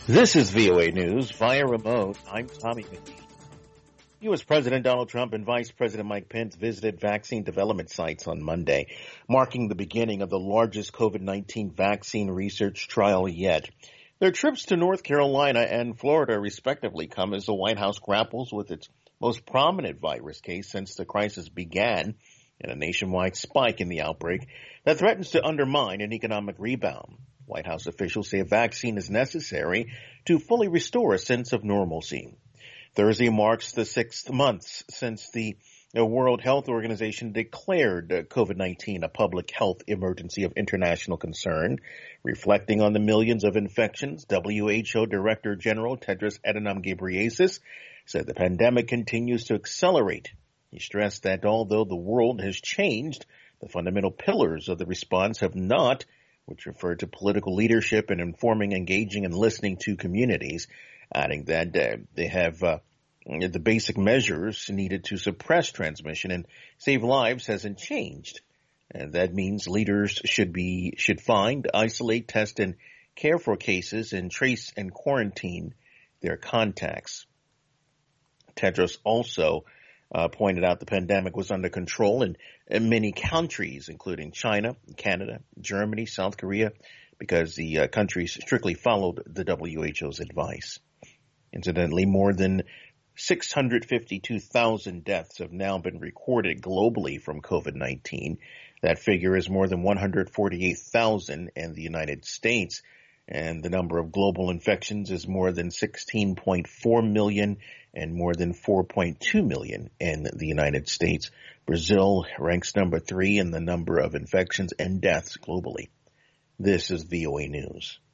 This is VOA News via remote. I'm Tommy McGee. U.S. President Donald Trump and Vice President Mike Pence visited vaccine development sites on Monday, marking the beginning of the largest COVID-19 vaccine research trial yet. Their trips to North Carolina and Florida, respectively, come as the White House grapples with its most prominent virus case since the crisis began, and a nationwide spike in the outbreak that threatens to undermine an economic rebound. White House officials say a vaccine is necessary to fully restore a sense of normalcy. Thursday marks the 6th month since the World Health Organization declared COVID-19 a public health emergency of international concern. Reflecting on the millions of infections, WHO Director General Tedros Adhanom Ghebreyesus said the pandemic continues to accelerate. He stressed that although the world has changed, the fundamental pillars of the response have not, which referred to political leadership and informing, engaging, and listening to communities, adding that they have the basic measures needed to suppress transmission and save lives hasn't changed. And that means leaders should find, isolate, test, and care for cases and trace and quarantine their contacts. Tedros also pointed out the pandemic was under control in many countries, including China, Canada, Germany, South Korea, because the countries strictly followed the WHO's advice. Incidentally, more than 652,000 deaths have now been recorded globally from COVID-19. That figure is more than 148,000 in the United States, and the number of global infections is more than 16.4 million and more than 4.2 million in the United States. Brazil ranks number 3 in the number of infections and deaths globally. This is VOA News.